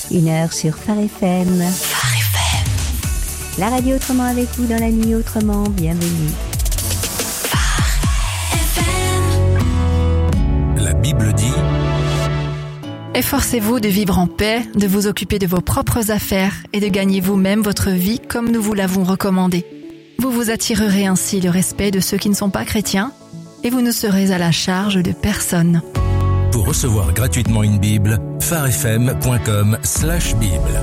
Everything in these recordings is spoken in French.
Une heure sur Phare FM. Phare FM. La radio autrement avec vous dans la nuit autrement. Bienvenue. Phare FM. La Bible dit: Efforcez-vous de vivre en paix, de vous occuper de vos propres affaires et de gagner vous-même votre vie comme nous vous l'avons recommandé. Vous vous attirerez ainsi le respect de ceux qui ne sont pas chrétiens et vous ne serez à la charge de personne. Pour recevoir gratuitement une Bible, pharefm.com/Bible.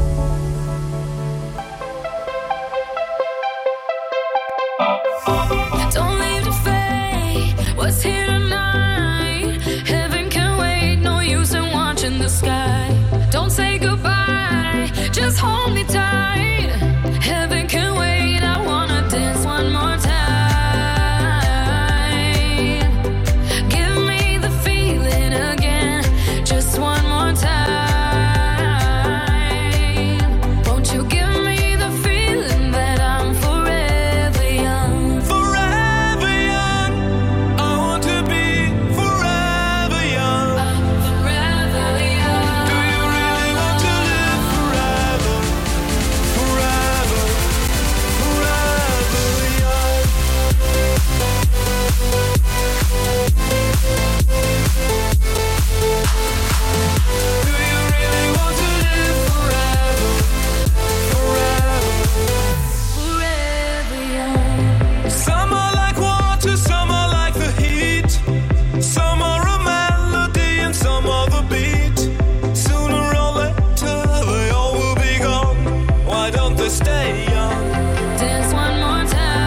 Don't leave the fate, what's here tonight? Heaven can wait, no use in watching the sky. Don't say goodbye, just hold me tight. Heaven can wait, I wanna dance one more time. Give me the feeling again, just one more time. Won't you give me the feeling that I'm forever young? Forever young, I want to be forever young. I'm forever young. Do you really want to live forever? Forever, forever young. Do you really want to live forever? Forever. Forever young. Some are like water, some are like the heat. Some are a melody and some are the beat. Sooner or later they all will be gone. Why don't they stay young? Dance one more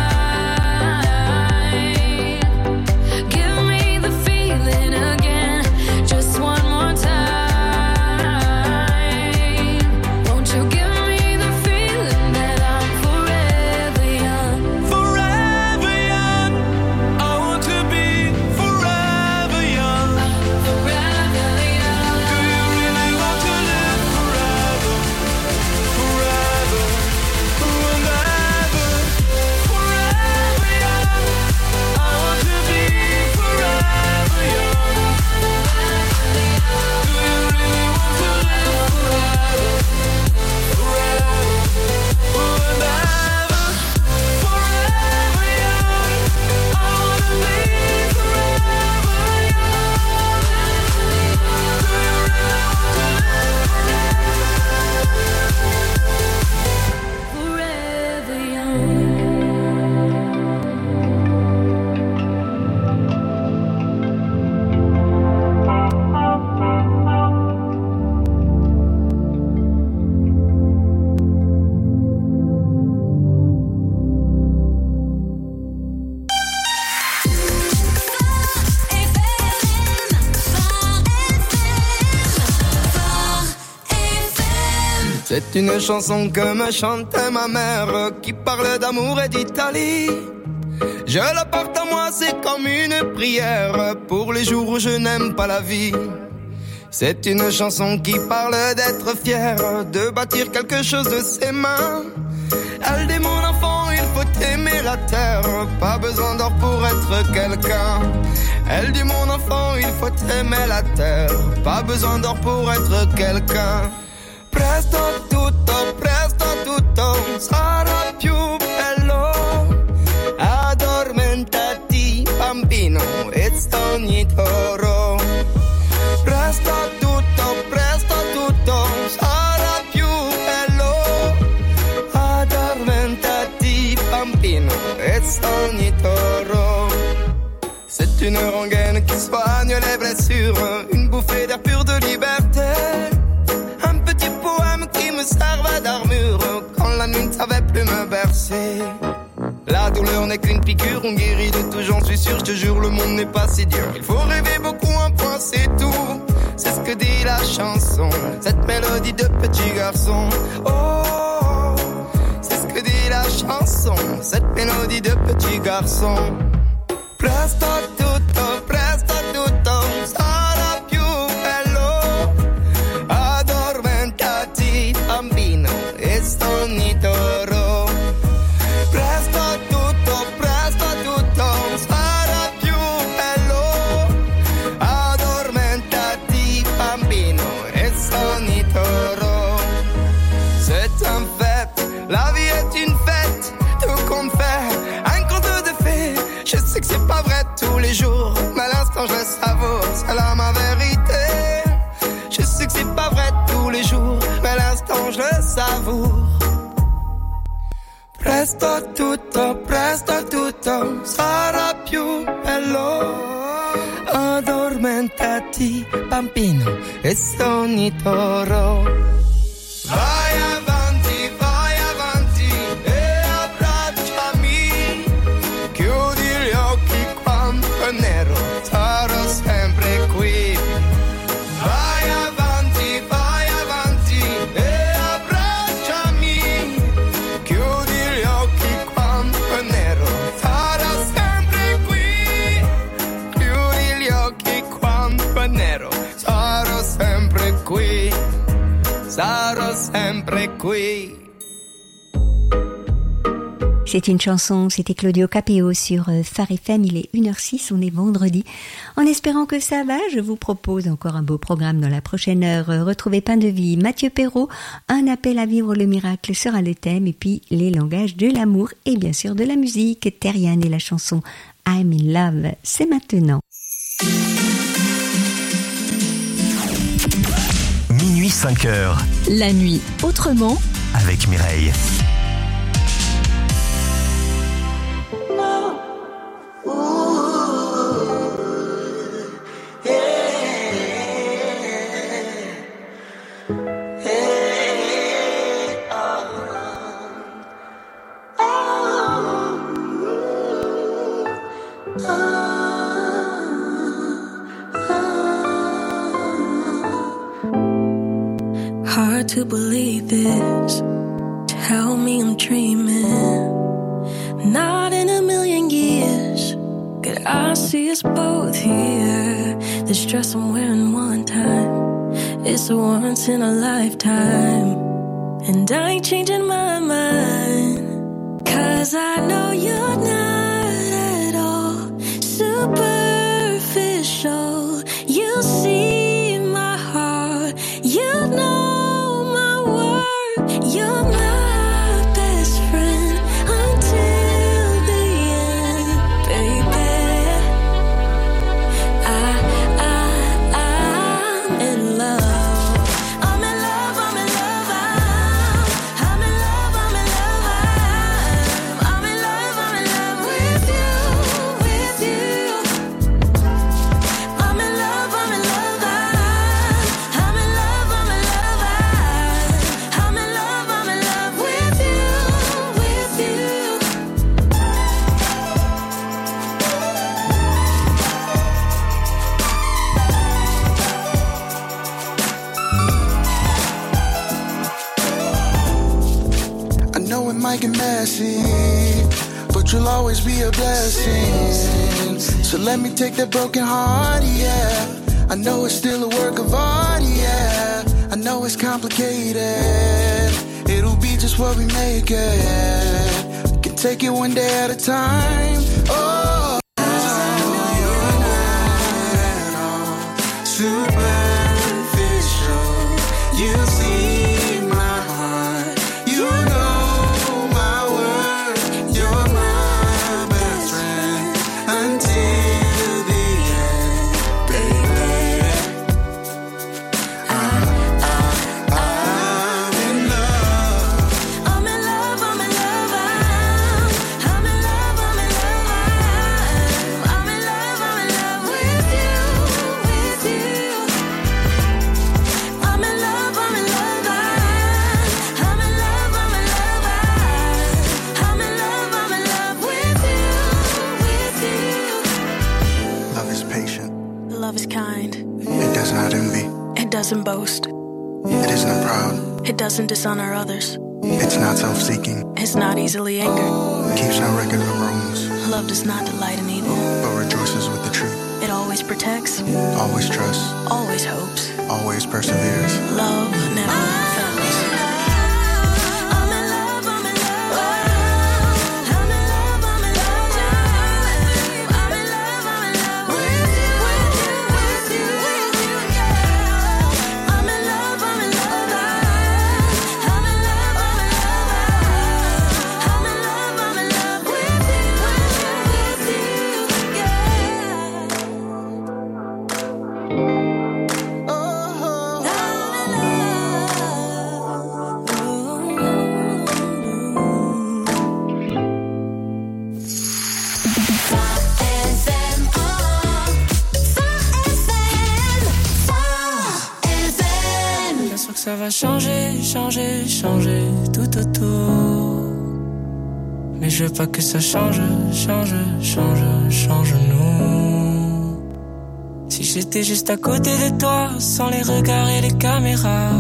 time. Give me the feeling again, just one more time. Won't you give me the feeling that I'm forever young? Forever young, I want to be forever young. Forever young. Do you really want to live forever? Forever, and ever. Forever young, I want to be forever young. Do you really want to live forever? Forever, and ever. Forever young, I want to be forever young. Do you really want to live Forever young. C'est une chanson que me chantait ma mère, qui parle d'amour et d'Italie. Je la porte à moi, c'est comme une prière pour les jours où je n'aime pas la vie. C'est une chanson qui parle d'être fier, de bâtir quelque chose de ses mains. Elle dit mon enfant, il faut aimer la terre, pas besoin d'or pour être quelqu'un. Elle dit mon enfant, il faut aimer la terre, pas besoin d'or pour être quelqu'un. Presto tutto sarà più bello. Addormentati bambino e sogni toro. Presto tutto sarà più bello. Addormentati bambino e sogni toro. C'est une rengaine qui soigne les blessures, une bouffée d'air pur de liberté. Un petit poème qui me servait d'armure quand la nuit ne savait plus me bercer. La douleur n'est qu'une piqûre, on guérit de tout, j'en suis sûr, je te jure, le monde n'est pas si dur. Il faut rêver beaucoup, un point c'est tout. C'est ce que dit la chanson, cette mélodie de petit garçon. Oh, c'est ce que dit la chanson, cette mélodie de petit garçon. Presto tutto sarà più bello. Addormentati bambino e sogni toro. Presto tutto sarà più bello. Addormentati bambino e sogni toro. c'est là ma vérité. Je sais que c'est pas vrai tous les jours, mais l'instant je le savoure. Presto tutto sarà più bello. Addormentati bambino e sogni toro. Vai avanti e abbracciami. Chiudi gli occhi quando è nero, sarò sempre qui. Vai avanti e abbracciami. Chiudi gli occhi quando è nero, sarò sempre qui. Chiudi gli occhi quando è nero, sarò sempre qui. Sarò sempre qui. C'est une chanson, c'était Claudio Capéo sur Phare FM, il est 1h06, on est vendredi. En espérant que ça va, je vous propose encore un beau programme dans la prochaine heure. Retrouvez Pain de Vie, Mathieu Perrault, Un appel à vivre le miracle sera le thème, et puis les langages de l'amour et bien sûr de la musique. Terriane et la chanson I'm in Love, c'est maintenant. Minuit 5h. La nuit autrement Avec Mireille. Hard to believe this. Tell me I'm dreaming. Not in a million years could I see us both here. This dress I'm wearing one time, it's a once in a lifetime. And I ain't changing my mind, 'cause I know you're not at all superficial. You see my heart, you know my worth. You're my best friend until the end, baby. I'm in love. I'm in love, I'm in love, I'm in love, I'm in love, I'm in love, I'm in love with you, with you. I'm in love, I'm in love, I'm in love, I'm in love, I'm in love, I'm in love with you, with you. I know it might get messy, but you'll always be a blessing. So let me take that broken heart, yeah. I know it's still a work of art, yeah. I know it's complicated. It'll be just what we make it. We can take it one day at a time. Oh, 'cause I know you're not at all superficial. You see my heart, you know my worth. You're my best friend until the end, baby. I'm in love. I'm in love, I'm in love, I'm in love, I'm in love, I'm in love, I'm in love with you, with you. I'm in love, I'm in love, I'm in love, I'm in love, I'm in love, I'm in love with you, with you. Love is patient. Love is kind. It does not envy. It doesn't boast. It is not proud. It doesn't dishonor others. It's not self-seeking. It's not easily angered. Keeps no record of wrongs, Love does not delight in evil. but rejoices with the truth. It always protects, Always trusts. always hopes. Always perseveres. Love never fails. I'm in love, I'm in love, I'm in love, I'm in love, I'm in love, I'm in love with you, with you, with you, with you, yeah. I'm in love, I'm in love, I'm in love, I'm in love, I'm in love, I'm in love with you, with you, with you, yeah. ça va changer, changer, changer tout autour. Mais je veux pas que ça change, change, change, change nous. Si j'étais juste à côté de toi, sans les regards et les caméras,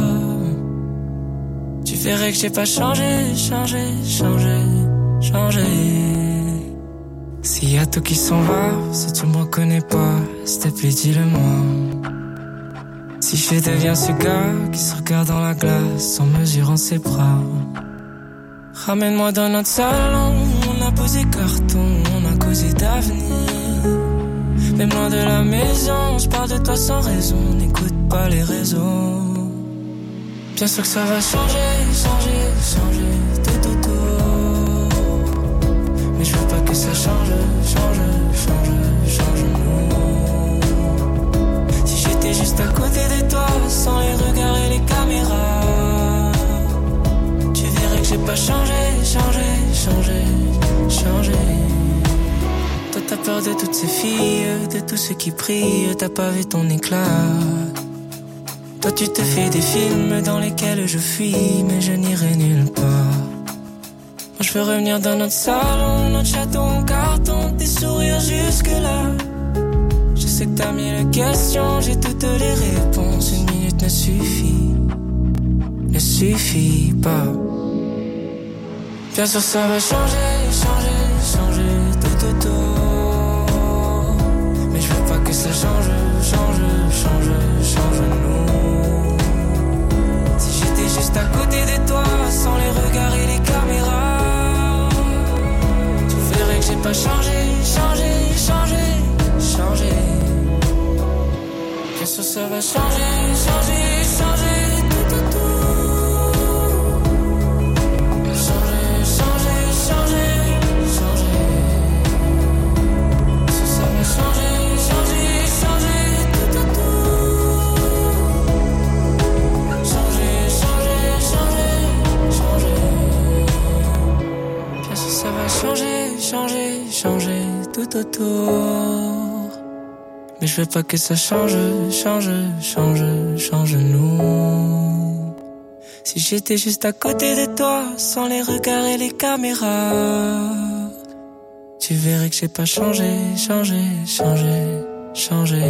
tu verrais que j'ai pas changé, changé, changé, changé. S'il y a tout qui s'en va, si tu me reconnais pas, s'il te plaît dis-le-moi. Si je deviens ce gars qui se regarde dans la glace en mesurant ses bras, ramène-moi dans notre salon, on a posé carton, on a causé d'avenir. Même loin de la maison, je parle de toi sans raison, n'écoute pas les réseaux. Bien sûr que ça va changer, changer, changer tout autour. Mais je veux pas que ça change, change, change, change nous. Si j'étais juste à côté de toi, sans les regards et les caméras, tu verrais que j'ai pas changé, changé, changé, changé. Toi t'as peur de toutes ces filles, de tous ceux qui prient, t'as pas vu ton éclat. Toi tu te fais des films dans lesquels je fuis, mais je n'irai nulle part. Moi je veux revenir dans notre salon, notre château en carton, tes sourires jusque là. Je sais que t'as mille questions, j'ai toutes les réponses. Une minute ne suffit pas. Bien sûr ça va changer, changer, changer tout autour. Mais je veux pas que ça change, change, change, change nous. Si j'étais juste à côté de toi, sans les regards et les caméras, tu verrais que j'ai pas changé, changé, changé, changé. Bien sûr ça va changer, changer, changer tout autour. Changer, changer, changer, changer. Bien sûr ça va changer, changer, changer tout autour. Changer, changer, changer, changer. Bien sûr ça va changer, changer, changer tout autour. Mais je veux pas que ça change, change, change, change nous. Si j'étais juste à côté de toi, sans les regards et les caméras, tu verrais que j'ai pas changé, changé, changé, changé.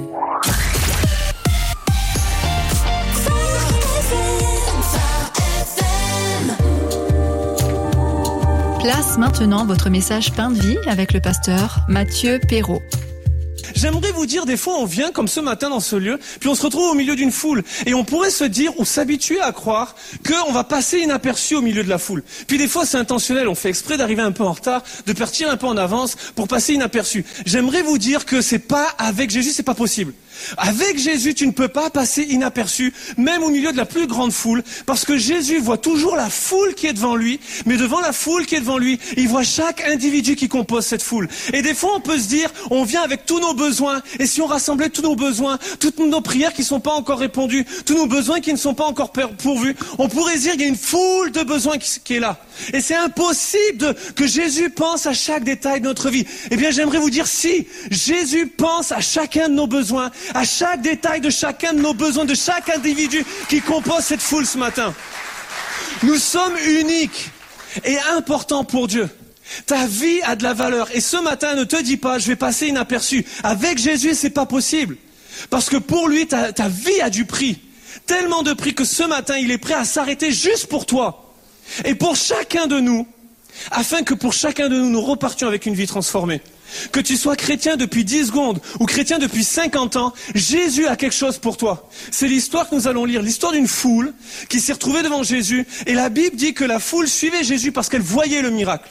Place maintenant votre message pain de vie avec le pasteur Mathieu Perrault. J'aimerais vous dire, des fois on vient comme ce matin dans ce lieu, puis on se retrouve au milieu d'une foule, et on pourrait se dire ou s'habituer à croire qu'on va passer inaperçu au milieu de la foule. Puis des fois c'est intentionnel, on fait exprès d'arriver un peu en retard, de partir un peu en avance pour passer inaperçu. J'aimerais vous dire que c'est pas avec Jésus, c'est pas possible. Avec Jésus, tu ne peux pas passer inaperçu, même au milieu de la plus grande foule, parce que Jésus voit toujours la foule qui est devant lui, mais devant la foule qui est devant lui, il voit chaque individu qui compose cette foule. Et des fois, on peut se dire, on vient avec tous nos besoins, et si on rassemblait tous nos besoins, toutes nos prières qui ne sont pas encore répondues, tous nos besoins qui ne sont pas encore pourvus, on pourrait se dire qu'il y a une foule de besoins qui est là. Et c'est impossible que Jésus pense à chaque détail de notre vie. Eh bien, j'aimerais vous dire, si Jésus pense à chacun de nos besoins, à chaque détail de chacun de nos besoins, de chaque individu qui compose cette foule ce matin. Nous sommes uniques et importants pour Dieu. Ta vie a de la valeur. Et ce matin, ne te dis pas, je vais passer inaperçu. Avec Jésus, c'est pas possible. Parce que pour lui, ta vie a du prix. Tellement de prix que ce matin, il est prêt à s'arrêter juste pour toi. Et pour chacun de nous, afin que pour chacun de nous, nous repartions avec une vie transformée. Que tu sois chrétien depuis 10 secondes ou chrétien depuis 50 ans, Jésus a quelque chose pour toi. C'est l'histoire que nous allons lire, l'histoire d'une foule qui s'est retrouvée devant Jésus. Et la Bible dit que la foule suivait Jésus parce qu'elle voyait le miracle.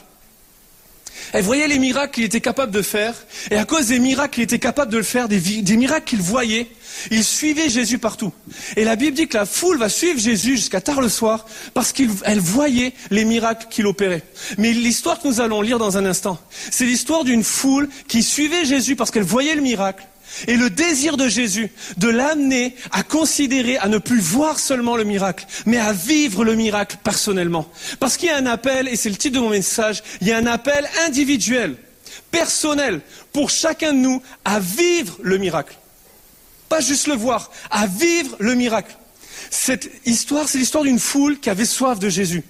Elle voyait les miracles qu'il était capable de faire. Et à cause des miracles qu'il était capable de le faire, des miracles qu'il voyait, il suivait Jésus partout. Et la Bible dit que la foule va suivre Jésus jusqu'à tard le soir parce qu'elle voyait les miracles qu'il opérait. Mais l'histoire que nous allons lire dans un instant, c'est l'histoire d'une foule qui suivait Jésus parce qu'elle voyait le miracle. Et le désir de Jésus de l'amener à considérer, à ne plus voir seulement le miracle, mais à vivre le miracle personnellement. Parce qu'il y a un appel, et c'est le titre de mon message, il y a un appel individuel, personnel, pour chacun de nous à vivre le miracle. Pas juste le voir, à vivre le miracle. Cette histoire, c'est l'histoire d'une foule qui avait soif de Jésus.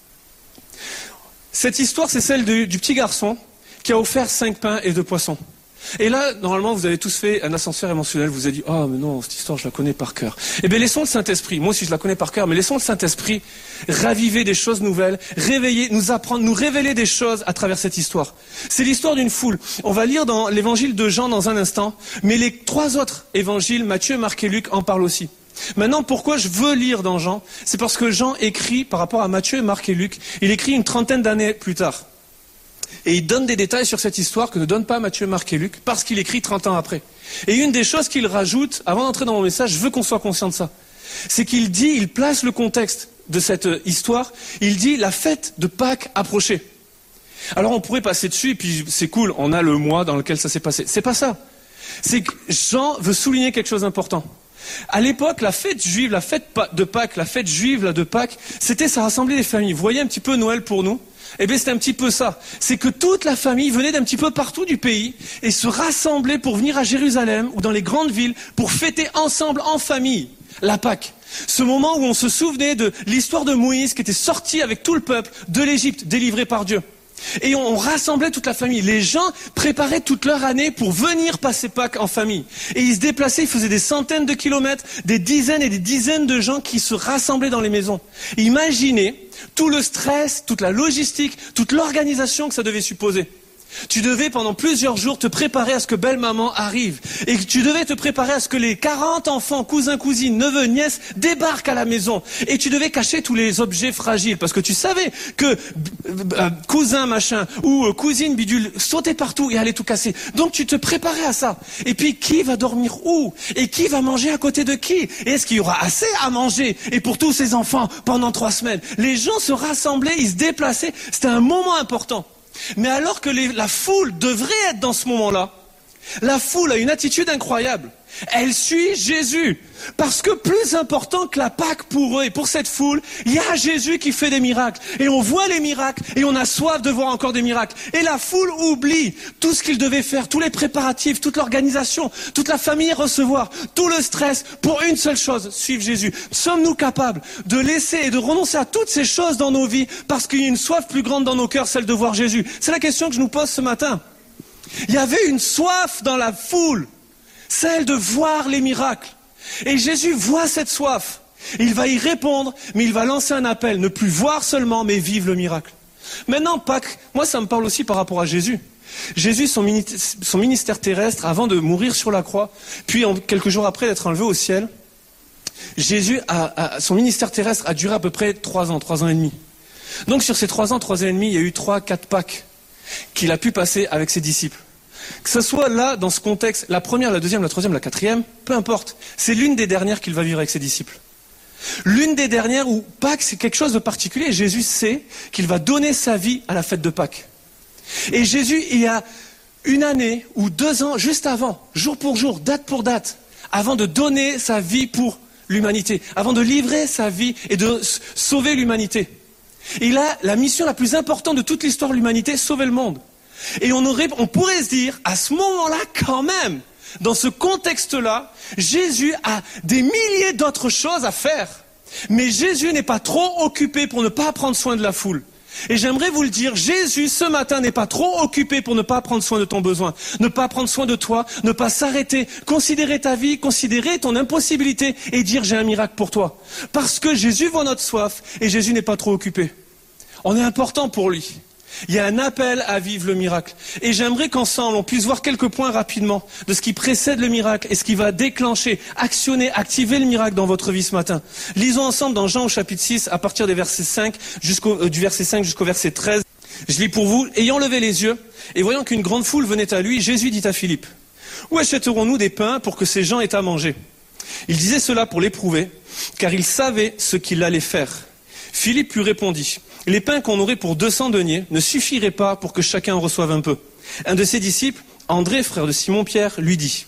Cette histoire, c'est celle du petit garçon qui a offert 5 pains et 2 poissons. Et là, normalement, vous avez tous fait un ascenseur émotionnel, vous avez dit, oh, mais non, cette histoire, je la connais par cœur. Eh bien, laissons le Saint-Esprit, moi aussi je la connais par cœur, mais laissons le Saint-Esprit raviver des choses nouvelles, réveiller, nous apprendre, nous révéler des choses à travers cette histoire. C'est l'histoire d'une foule. On va lire dans l'évangile de Jean dans un instant, mais les 3 autres évangiles, Matthieu, Marc et Luc, en parlent aussi. Maintenant, pourquoi je veux lire dans Jean? C'est parce que Jean écrit, par rapport à Matthieu, Marc et Luc, il écrit une 30aine d'années plus tard. Et il donne des détails sur cette histoire que ne donnent pas Matthieu, Marc et Luc, parce qu'il écrit 30 ans après. Et une des choses qu'il rajoute, avant d'entrer dans mon message, je veux qu'on soit conscient de ça, c'est qu'il dit, il place le contexte de cette histoire, il dit la fête de Pâques approchait. Alors on pourrait passer dessus, et puis c'est cool, on a le mois dans lequel ça s'est passé. C'est pas ça. C'est que Jean veut souligner quelque chose d'important. À l'époque, la fête juive, la fête de Pâques, la fête juive là, de Pâques, c'était ça rassemblait les familles. Vous voyez un petit peu Noël pour nous? Eh bien, c'était un petit peu ça. C'est que toute la famille venait d'un petit peu partout du pays et se rassemblait pour venir à Jérusalem ou dans les grandes villes pour fêter ensemble en famille la Pâques. Ce moment où on se souvenait de l'histoire de Moïse qui était sorti avec tout le peuple de l'Égypte, délivré par Dieu. Et on rassemblait toute la famille. Les gens préparaient toute leur année pour venir passer Pâques en famille. Et ils se déplaçaient, ils faisaient des centaines de kilomètres, des dizaines et des dizaines de gens qui se rassemblaient dans les maisons. Imaginez tout le stress, toute la logistique, toute l'organisation que ça devait supposer. Tu devais pendant plusieurs jours te préparer à ce que belle-maman arrive. Et tu devais te préparer à ce que les 40 enfants, cousins, cousines, neveux, nièces débarquent à la maison. Et tu devais cacher tous les objets fragiles. Parce que tu savais que cousin machin ou cousine bidule sautait partout et allait tout casser. Donc tu te préparais à ça. Et puis qui va dormir où? Et qui va manger à côté de qui? Et est-ce qu'il y aura assez à manger? Et pour tous ces enfants pendant 3 semaines. Les gens se rassemblaient, ils se déplaçaient. C'était un moment important. Mais alors que la foule devrait être dans ce moment-là, la foule a une attitude incroyable. Elle suit Jésus. Parce que plus important que la Pâque pour eux et pour cette foule, il y a Jésus qui fait des miracles. Et on voit les miracles et on a soif de voir encore des miracles. Et la foule oublie tout ce qu'il devait faire, tous les préparatifs, toute l'organisation, toute la famille recevoir, tout le stress pour une seule chose, suivre Jésus. Sommes-nous capables de laisser et de renoncer à toutes ces choses dans nos vies parce qu'il y a une soif plus grande dans nos cœurs, celle de voir Jésus? C'est la question que je nous pose ce matin. Il y avait une soif dans la foule, celle de voir les miracles. Et Jésus voit cette soif. Il va y répondre, mais il va lancer un appel. Ne plus voir seulement, mais vivre le miracle. Maintenant, Pâques, moi ça me parle aussi par rapport à Jésus. Jésus, son ministère terrestre, avant de mourir sur la croix, puis quelques jours après d'être enlevé au ciel, Jésus, son ministère terrestre a duré à peu près 3 ans, 3 ans et demi. Donc sur ces 3 ans, 3 ans et demi, il y a eu 3, 4 Pâques qu'il a pu passer avec ses disciples. Que ce soit là, dans ce contexte, la première, la deuxième, la troisième, la quatrième, peu importe. C'est l'une des dernières qu'il va vivre avec ses disciples. L'une des dernières où Pâques, c'est quelque chose de particulier. Jésus sait qu'il va donner sa vie à la fête de Pâques. Et Jésus, il y a 1 année ou 2 ans, juste avant, jour pour jour, date pour date, avant de donner sa vie pour l'humanité, avant de livrer sa vie et de sauver l'humanité. Il a la mission la plus importante de toute l'histoire de l'humanité, sauver le monde. Et on pourrait se dire, à ce moment-là, quand même, dans ce contexte-là, Jésus a des milliers d'autres choses à faire. Mais Jésus n'est pas trop occupé pour ne pas prendre soin de la foule. Et j'aimerais vous le dire, Jésus, ce matin, n'est pas trop occupé pour ne pas prendre soin de ton besoin, ne pas prendre soin de toi, ne pas s'arrêter, considérer ta vie, considérer ton impossibilité et dire, j'ai un miracle pour toi. Parce que Jésus voit notre soif et Jésus n'est pas trop occupé. On est important pour lui. Il y a un appel à vivre le miracle. Et j'aimerais qu'ensemble, on puisse voir quelques points rapidement de ce qui précède le miracle et ce qui va déclencher, actionner, activer le miracle dans votre vie ce matin. Lisons ensemble dans Jean au chapitre 6, à partir des versets 5 du verset 5 jusqu'au verset 13. Je lis pour vous. Ayant levé les yeux et voyant qu'une grande foule venait à lui, Jésus dit à Philippe, « Où achèterons-nous des pains pour que ces gens aient à manger ?» Il disait cela pour l'éprouver, car il savait ce qu'il allait faire. Philippe lui répondit, « Les pains qu'on aurait pour 200 deniers ne suffiraient pas pour que chacun en reçoive un peu. » Un de ses disciples, André, frère de Simon-Pierre, lui dit,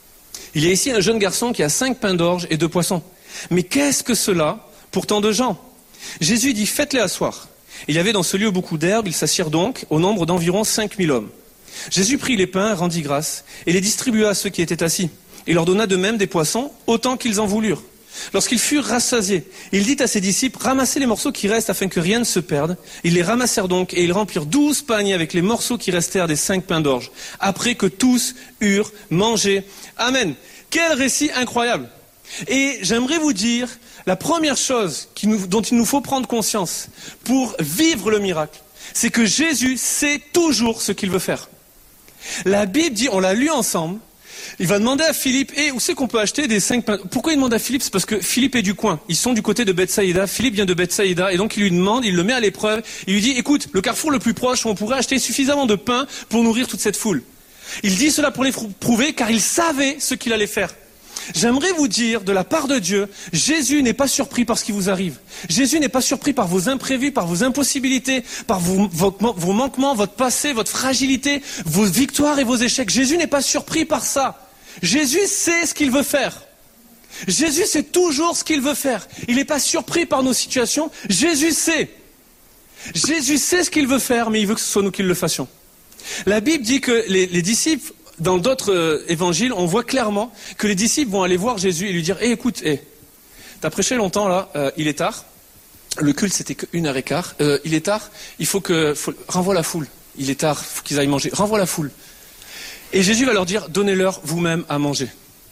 « Il y a ici un jeune garçon qui a 5 pains d'orge et 2 poissons. Mais qu'est-ce que cela pour tant de gens ?» Jésus dit, « Faites-les asseoir. » Il y avait dans ce lieu beaucoup d'herbes, ils s'assirent donc au nombre d'environ 5000 hommes. Jésus prit les pains, rendit grâce, et les distribua à ceux qui étaient assis. Il leur donna de même des poissons, autant qu'ils en voulurent. Lorsqu'ils furent rassasiés, il dit à ses disciples, ramassez les morceaux qui restent afin que rien ne se perde. Ils les ramassèrent donc et ils remplirent 12 paniers avec les morceaux qui restèrent des 5 pains d'orge, après que tous eurent mangé. Amen. Quel récit incroyable. Et j'aimerais vous dire, la première chose dont il nous faut prendre conscience pour vivre le miracle, c'est que Jésus sait toujours ce qu'il veut faire. La Bible dit, on l'a lu ensemble, il va demander à Philippe, où c'est qu'on peut acheter des 5 pains? Pourquoi il demande à Philippe? C'est parce que Philippe est du coin. Ils sont du côté de Bethsaïda. Philippe vient de Bethsaïda et donc il lui demande, il le met à l'épreuve. Il lui dit, écoute, le carrefour le plus proche où on pourrait acheter suffisamment de pain pour nourrir toute cette foule. Il dit cela pour les prouver car il savait ce qu'il allait faire. J'aimerais vous dire, de la part de Dieu, Jésus n'est pas surpris par ce qui vous arrive. Jésus n'est pas surpris par vos imprévus, par vos impossibilités, par vos manquements, votre passé, votre fragilité, vos victoires et vos échecs. Jésus n'est pas surpris par ça. Jésus sait ce qu'il veut faire. Jésus sait toujours ce qu'il veut faire. Il n'est pas surpris par nos situations. Jésus sait. Jésus sait ce qu'il veut faire, mais il veut que ce soit nous qui le fassions. La Bible dit que les disciples, dans d'autres évangiles, on voit clairement que les disciples vont aller voir Jésus et lui dire, écoute, t'as prêché longtemps là, il est tard. Le culte c'était que 1h15. Il est tard, renvoie la foule. Il est tard, faut qu'ils aillent manger. Renvoie la foule. Et Jésus va leur dire, donnez-leur vous-même à manger.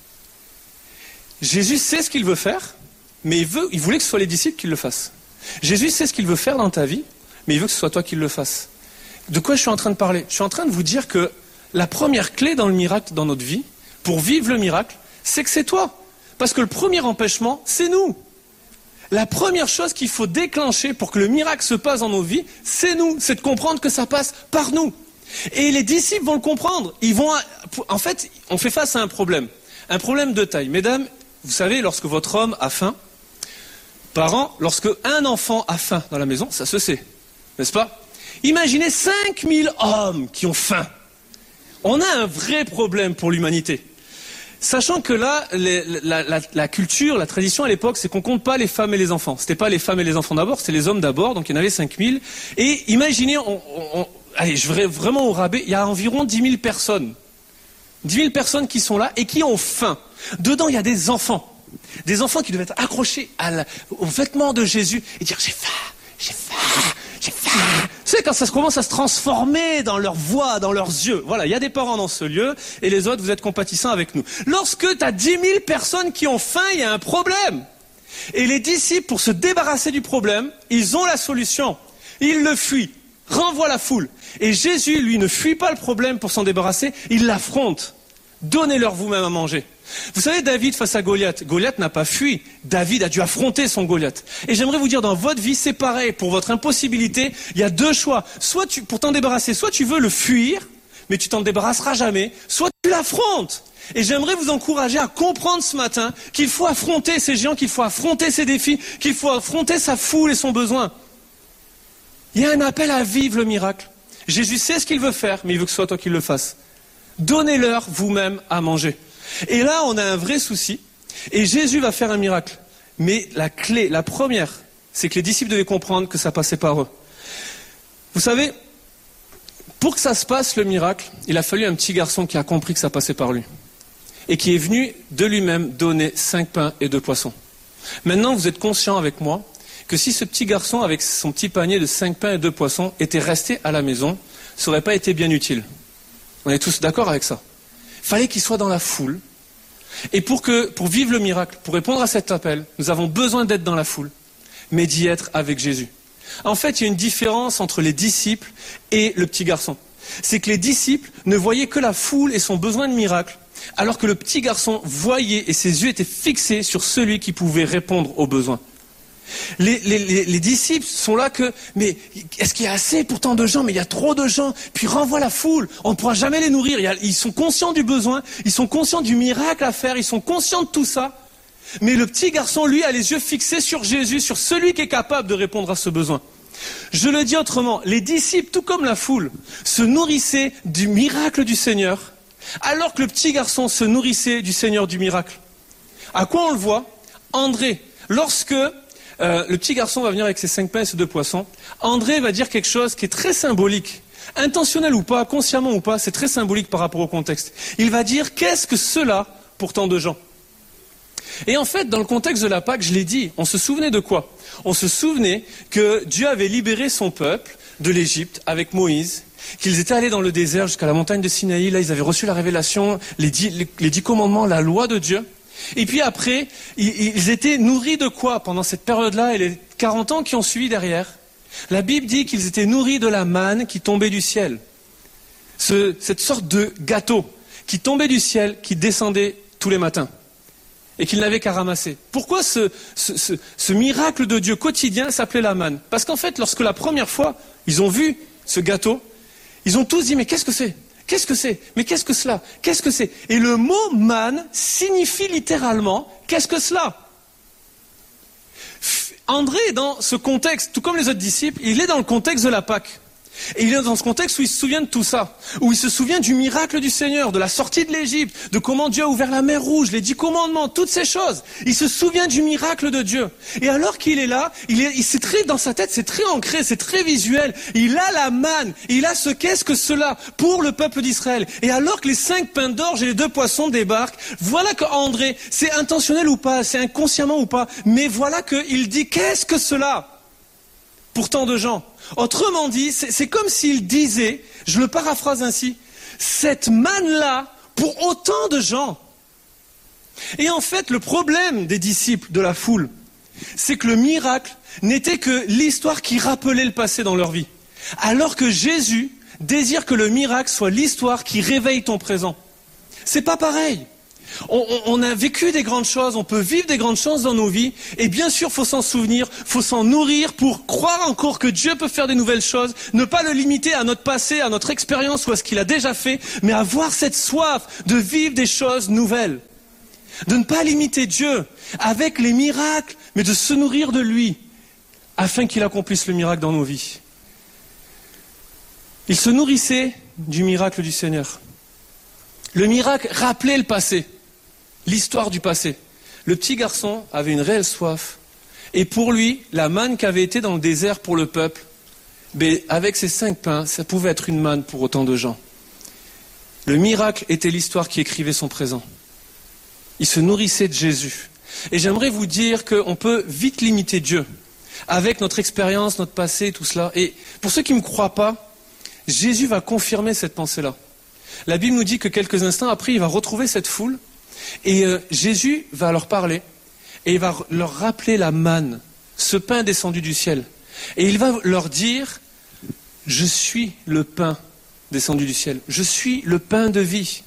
Jésus sait ce qu'il veut faire, mais il voulait que ce soit les disciples qui le fassent. Jésus sait ce qu'il veut faire dans ta vie, mais il veut que ce soit toi qui le fasses. De quoi je suis en train de parler? Je suis en train de vous dire que la première clé dans le miracle dans notre vie, pour vivre le miracle, c'est que c'est toi. Parce que le premier empêchement, c'est nous. La première chose qu'il faut déclencher pour que le miracle se passe dans nos vies, c'est nous. C'est de comprendre que ça passe par nous. Et les disciples vont le comprendre. En fait, on fait face à un problème de taille. Mesdames, vous savez, lorsque votre homme a faim, parents, lorsque un enfant a faim dans la maison, ça se sait, n'est-ce pas? Imaginez 5000 hommes qui ont faim. On a un vrai problème pour l'humanité. Sachant que là, la culture, la tradition à l'époque, c'est qu'on compte pas les femmes et les enfants. C'était pas les femmes et les enfants d'abord, c'était les hommes d'abord, donc il y en avait 5000. Et imaginez, allez, je vais vraiment au rabais, il y a environ 10 000 personnes. 10 000 personnes qui sont là et qui ont faim. Dedans, il y a des enfants. Des enfants qui devaient être accrochés aux vêtements de Jésus et dire, j'ai faim, j'ai faim, j'ai faim. Vous savez, quand ça commence à se transformer dans leur voix, dans leurs yeux. Voilà, il y a des parents dans ce lieu et les autres, vous êtes compatissants avec nous. Lorsque tu as 10 000 personnes qui ont faim, il y a un problème. Et les disciples, pour se débarrasser du problème, ils ont la solution. Ils le fuient. Renvoie la foule. Et Jésus, lui, ne fuit pas le problème pour s'en débarrasser, il l'affronte. Donnez-leur vous-même à manger. Vous savez, David face à Goliath, Goliath n'a pas fui. David a dû affronter son Goliath. Et j'aimerais vous dire, dans votre vie, c'est pareil. Pour votre impossibilité, il y a deux choix. Soit pour t'en débarrasser, soit tu veux le fuir, mais tu t'en débarrasseras jamais, soit tu l'affrontes. Et j'aimerais vous encourager à comprendre ce matin qu'il faut affronter ces géants, qu'il faut affronter ces défis, qu'il faut affronter sa foule et son besoin. Il y a un appel à vivre le miracle. Jésus sait ce qu'il veut faire, mais il veut que ce soit toi qui le fasses. Donnez-leur vous-même à manger. Et là, on a un vrai souci. Et Jésus va faire un miracle. Mais la clé, la première, c'est que les disciples devaient comprendre que ça passait par eux. Vous savez, pour que ça se passe, le miracle, il a fallu un petit garçon qui a compris que ça passait par lui. Et qui est venu de lui-même donner 5 pains et 2 poissons. Maintenant, vous êtes conscients avec moi que si ce petit garçon, avec son petit panier de 5 pains et 2 poissons, était resté à la maison, ça n'aurait pas été bien utile. On est tous d'accord avec ça. Il fallait qu'il soit dans la foule. Et pour vivre le miracle, pour répondre à cet appel, nous avons besoin d'être dans la foule, mais d'y être avec Jésus. En fait, il y a une différence entre les disciples et le petit garçon. C'est que les disciples ne voyaient que la foule et son besoin de miracle, alors que le petit garçon voyait et ses yeux étaient fixés sur celui qui pouvait répondre aux besoins. Les disciples sont là mais est-ce qu'il y a assez pour tant de gens? Mais il y a trop de gens. Puis renvoie la foule. On ne pourra jamais les nourrir. Ils sont conscients du besoin. Ils sont conscients du miracle à faire. Ils sont conscients de tout ça. Mais le petit garçon, lui, a les yeux fixés sur Jésus, sur celui qui est capable de répondre à ce besoin. Je le dis autrement. Les disciples, tout comme la foule, se nourrissaient du miracle du Seigneur, alors que le petit garçon se nourrissait du Seigneur du miracle. À quoi on le voit? André, lorsque le petit garçon va venir avec ses 5 pains et ses 2 poissons, André va dire quelque chose qui est très symbolique. Intentionnel ou pas, consciemment ou pas, c'est très symbolique par rapport au contexte. Il va dire, qu'est-ce que cela pour tant de gens? Et en fait, dans le contexte de la Pâque, je l'ai dit, on se souvenait de quoi? On se souvenait que Dieu avait libéré son peuple de l'Égypte avec Moïse, qu'ils étaient allés dans le désert jusqu'à la montagne de Sinaï, là ils avaient reçu la révélation, les 10 commandements, la loi de Dieu. Et puis après, ils étaient nourris de quoi pendant cette période-là et les 40 ans qui ont suivi derrière? La Bible dit qu'ils étaient nourris de la manne qui tombait du ciel. Cette sorte de gâteau qui tombait du ciel, qui descendait tous les matins. Et qu'ils n'avaient qu'à ramasser. Pourquoi ce miracle de Dieu quotidien s'appelait la manne? Parce qu'en fait, lorsque la première fois, ils ont vu ce gâteau, ils ont tous dit, mais qu'est-ce que c'est? Qu'est-ce que c'est? Mais qu'est-ce que cela? Qu'est-ce que c'est? Et le mot manne signifie littéralement, qu'est-ce que cela? André est dans ce contexte, tout comme les autres disciples, il est dans le contexte de la Pâque. Et il est dans ce contexte où il se souvient de tout ça, où il se souvient du miracle du Seigneur, de la sortie de l'Égypte, de comment Dieu a ouvert la mer Rouge, les 10 commandements, toutes ces choses. Il se souvient du miracle de Dieu. Et alors qu'il est là, c'est très dans sa tête, c'est très ancré, c'est très visuel. Il a la manne, il a ce qu'est-ce que cela pour le peuple d'Israël. Et alors que les 5 pains d'orge et les 2 poissons débarquent, voilà qu'André, c'est intentionnel ou pas, c'est inconsciemment ou pas, mais voilà qu'il dit qu'est-ce que cela pour tant de gens. Autrement dit, c'est comme s'il disait, je le paraphrase ainsi, cette manne-là pour autant de gens. Et en fait, le problème des disciples de la foule, c'est que le miracle n'était que l'histoire qui rappelait le passé dans leur vie. Alors que Jésus désire que le miracle soit l'histoire qui réveille ton présent. C'est pas pareil. On a vécu des grandes choses, on peut vivre des grandes choses dans nos vies, et bien sûr, faut s'en souvenir, faut s'en nourrir pour croire encore que Dieu peut faire des nouvelles choses, ne pas le limiter à notre passé, à notre expérience ou à ce qu'il a déjà fait, mais avoir cette soif de vivre des choses nouvelles. De ne pas limiter Dieu avec les miracles, mais de se nourrir de lui, afin qu'il accomplisse le miracle dans nos vies. Ils se nourrissaient du miracle du Seigneur. Le miracle rappelait le passé. L'histoire du passé. Le petit garçon avait une réelle soif. Et pour lui, la manne qui avait été dans le désert pour le peuple, avec ces 5 pains, ça pouvait être une manne pour autant de gens. Le miracle était l'histoire qui écrivait son présent. Il se nourrissait de Jésus. Et j'aimerais vous dire qu'on peut vite limiter Dieu avec notre expérience, notre passé, tout cela. Et pour ceux qui ne me croient pas, Jésus va confirmer cette pensée-là. La Bible nous dit que quelques instants après, il va retrouver cette foule. Et Jésus va leur parler et il va leur rappeler la manne, ce pain descendu du ciel. Et il va leur dire, je suis le pain descendu du ciel, je suis le pain de vie.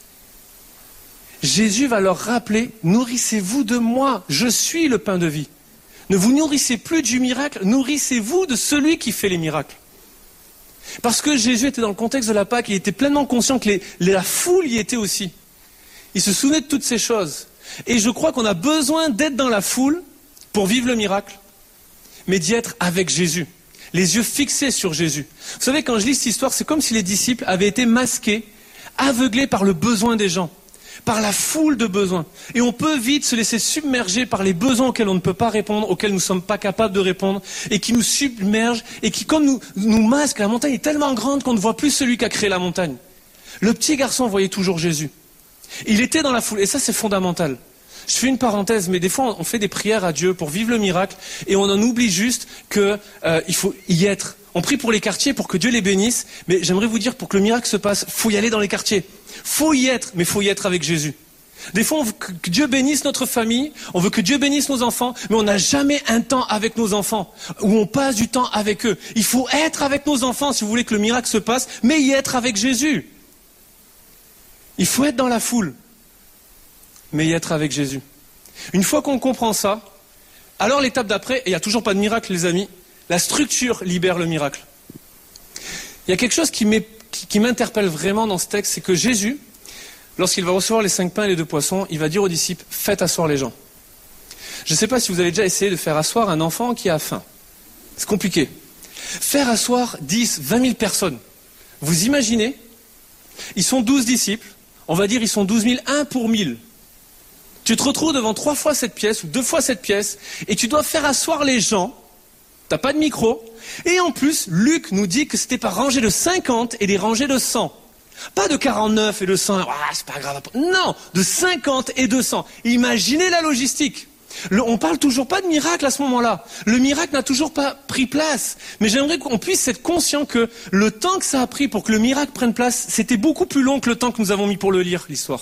Jésus va leur rappeler, nourrissez-vous de moi, je suis le pain de vie. Ne vous nourrissez plus du miracle, nourrissez-vous de celui qui fait les miracles. Parce que Jésus était dans le contexte de la Pâque, il était pleinement conscient que la foule y était aussi. Il se souvenait de toutes ces choses. Et je crois qu'on a besoin d'être dans la foule pour vivre le miracle, mais d'y être avec Jésus. Les yeux fixés sur Jésus. Vous savez, quand je lis cette histoire, c'est comme si les disciples avaient été masqués, aveuglés par le besoin des gens, par la foule de besoins. Et on peut vite se laisser submerger par les besoins auxquels on ne peut pas répondre, auxquels nous ne sommes pas capables de répondre, et qui nous submergent, et qui, comme nous masquent. La montagne est tellement grande qu'on ne voit plus celui qui a créé la montagne. Le petit garçon voyait toujours Jésus. Il était dans la foule, et ça c'est fondamental. Je fais une parenthèse, mais des fois on fait des prières à Dieu pour vivre le miracle, et on en oublie juste qu'il faut y être. On prie pour les quartiers pour que Dieu les bénisse, mais j'aimerais vous dire, pour que le miracle se passe, il faut y aller dans les quartiers. Faut y être, mais il faut y être avec Jésus. Des fois, on veut que Dieu bénisse notre famille, on veut que Dieu bénisse nos enfants, mais on n'a jamais un temps avec nos enfants, où on passe du temps avec eux. Il faut être avec nos enfants si vous voulez que le miracle se passe, mais y être avec Jésus. Il faut être dans la foule, mais y être avec Jésus. Une fois qu'on comprend ça, alors l'étape d'après, et il n'y a toujours pas de miracle les amis, la structure libère le miracle. Il y a quelque chose qui m'interpelle vraiment dans ce texte, c'est que Jésus, lorsqu'il va recevoir les 5 pains et les 2 poissons, il va dire aux disciples, faites asseoir les gens. Je ne sais pas si vous avez déjà essayé de faire asseoir un enfant qui a faim. C'est compliqué. Faire asseoir 10, 20 000 personnes. Vous imaginez? Ils sont 12 disciples. On va dire ils sont 12 000, 1 pour 1000. Tu te retrouves devant 3 fois cette pièce ou 2 fois cette pièce et tu dois faire asseoir les gens. T'as pas de micro. Et en plus, Luc nous dit que c'était par rangée de 50 et des rangées de 100. Pas de 49 et de 100, c'est pas grave. Non, de 50 et 200. Imaginez la logistique. On parle toujours pas de miracle à ce moment-là. Le miracle n'a toujours pas pris place. Mais j'aimerais qu'on puisse être conscient que le temps que ça a pris pour que le miracle prenne place, c'était beaucoup plus long que le temps que nous avons mis pour le lire, l'histoire.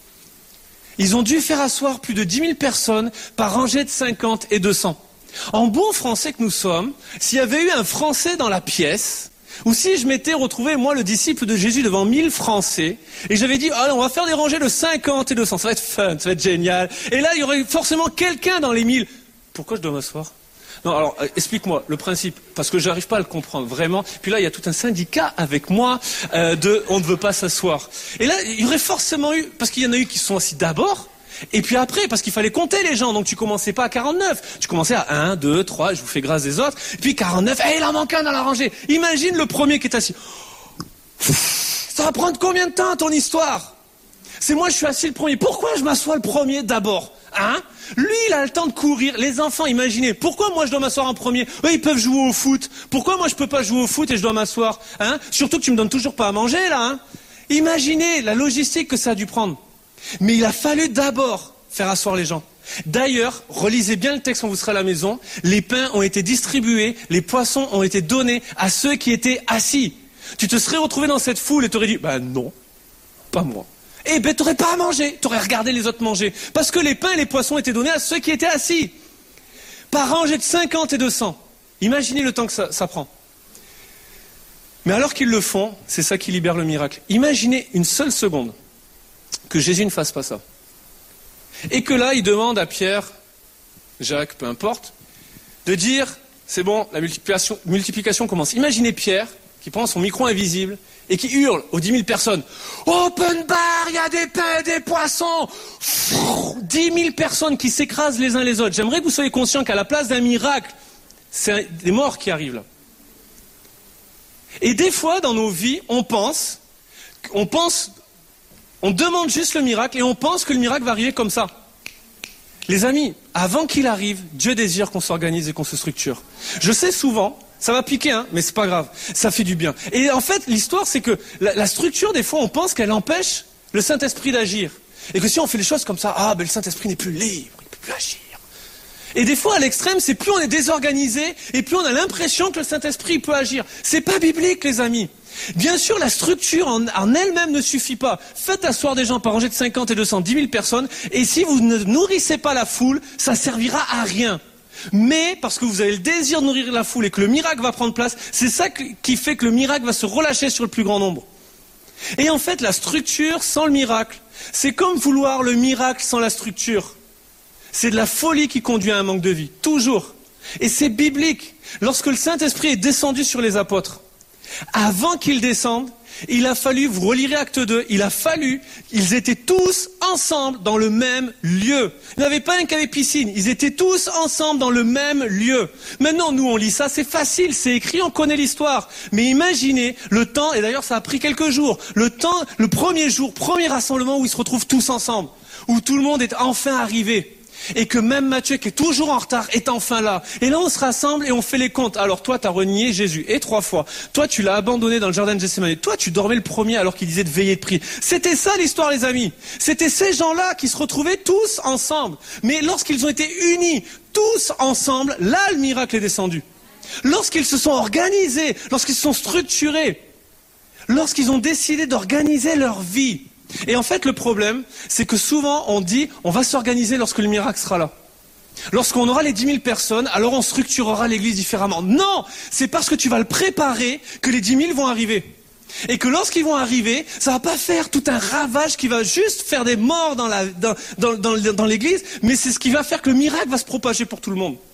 Ils ont dû faire asseoir plus de 10 000 personnes par rangée de 50 et 200. En bon français que nous sommes, s'il y avait eu un Français dans la pièce, ou si je m'étais retrouvé, moi, le disciple de Jésus, devant 1000 Français, et j'avais dit, on va faire des rangées de 50 et 200, ça va être fun, ça va être génial. Et là, il y aurait forcément quelqu'un dans les 1000. Pourquoi je dois m'asseoir? Non, alors, explique-moi le principe, parce que j'arrive pas à le comprendre, vraiment. Puis là, il y a tout un syndicat avec moi, on ne veut pas s'asseoir. Et là, il y aurait forcément eu, parce qu'il y en a eu qui se sont assis d'abord, et puis après, parce qu'il fallait compter les gens, donc tu commençais pas à 49, tu commençais à 1, 2, 3, je vous fais grâce des autres, et puis 49, il en manque un dans la rangée. Imagine le premier qui est assis. Ça va prendre combien de temps ton histoire? C'est moi, je suis assis le premier. Pourquoi je m'assois le premier d'abord? Lui, il a le temps de courir. Les enfants, imaginez. Pourquoi moi je dois m'asseoir en premier? Eux, ils peuvent jouer au foot. Pourquoi moi je peux pas jouer au foot et je dois m'asseoir? Surtout que tu me donnes toujours pas à manger, là. Imaginez la logistique que ça a dû prendre. Mais il a fallu d'abord faire asseoir les gens. D'ailleurs, relisez bien le texte quand vous serez à la maison. Les pains ont été distribués, les poissons ont été donnés à ceux qui étaient assis. Tu te serais retrouvé dans cette foule et t'aurais dit, non, pas moi. T'aurais pas à manger, t'aurais regardé les autres manger. Parce que les pains et les poissons étaient donnés à ceux qui étaient assis. Par rangée de 50 et 200. Imaginez le temps que ça prend. Mais alors qu'ils le font, c'est ça qui libère le miracle. Imaginez une seule seconde que Jésus ne fasse pas ça. Et que là, il demande à Pierre, Jacques, peu importe, de dire, c'est bon, la multiplication commence. Imaginez Pierre, qui prend son micro invisible, et qui hurle aux 10 000 personnes, open bar, il y a des pains et des poissons. 10 000 personnes qui s'écrasent les uns les autres. J'aimerais que vous soyez conscients qu'à la place d'un miracle, c'est des morts qui arrivent là. Et des fois, dans nos vies, on demande juste le miracle et on pense que le miracle va arriver comme ça. Les amis, avant qu'il arrive, Dieu désire qu'on s'organise et qu'on se structure. Je sais souvent, ça va piquer, mais c'est pas grave, ça fait du bien. Et en fait, l'histoire, c'est que la structure, des fois, on pense qu'elle empêche le Saint-Esprit d'agir. Et que si on fait les choses comme ça, le Saint-Esprit n'est plus libre, il ne peut plus agir. Et des fois, à l'extrême, c'est plus on est désorganisé et plus on a l'impression que le Saint-Esprit peut agir. C'est pas biblique, les amis. Bien sûr, la structure en elle-même ne suffit pas. Faites asseoir des gens par rangée de 50 et 200, 10 000 personnes, et si vous ne nourrissez pas la foule, ça servira à rien. Mais, parce que vous avez le désir de nourrir la foule et que le miracle va prendre place, c'est ça qui fait que le miracle va se relâcher sur le plus grand nombre. Et en fait, la structure sans le miracle, c'est comme vouloir le miracle sans la structure. C'est de la folie qui conduit à un manque de vie, toujours. Et c'est biblique. Lorsque le Saint-Esprit est descendu sur les apôtres, avant qu'ils descendent, il a fallu, vous relirez Acte 2, ils étaient tous ensemble dans le même lieu. Il n'y avait pas un qui avait piscine, ils étaient tous ensemble dans le même lieu. Maintenant, nous, on lit ça, c'est facile, c'est écrit, on connaît l'histoire. Mais imaginez le temps, et d'ailleurs ça a pris quelques jours, le premier jour, premier rassemblement où ils se retrouvent tous ensemble, où tout le monde est enfin arrivé. Et que même Matthieu, qui est toujours en retard, est enfin là. Et là, on se rassemble et on fait les comptes. Alors toi, tu as renié Jésus, et 3 fois. Toi, tu l'as abandonné dans le jardin de Gethsémani. Toi, tu dormais le premier alors qu'il disait de veiller de prier. C'était ça l'histoire, les amis. C'était ces gens-là qui se retrouvaient tous ensemble. Mais lorsqu'ils ont été unis, tous ensemble, là, le miracle est descendu. Lorsqu'ils se sont organisés, lorsqu'ils se sont structurés, lorsqu'ils ont décidé d'organiser leur vie. Et en fait, le problème, c'est que souvent, on dit, on va s'organiser lorsque le miracle sera là. Lorsqu'on aura les 10 000 personnes, alors on structurera l'église différemment. Non! C'est parce que tu vas le préparer que les 10 000 vont arriver. Et que lorsqu'ils vont arriver, ça va pas faire tout un ravage qui va juste faire des morts dans l'église, mais c'est ce qui va faire que le miracle va se propager pour tout le monde.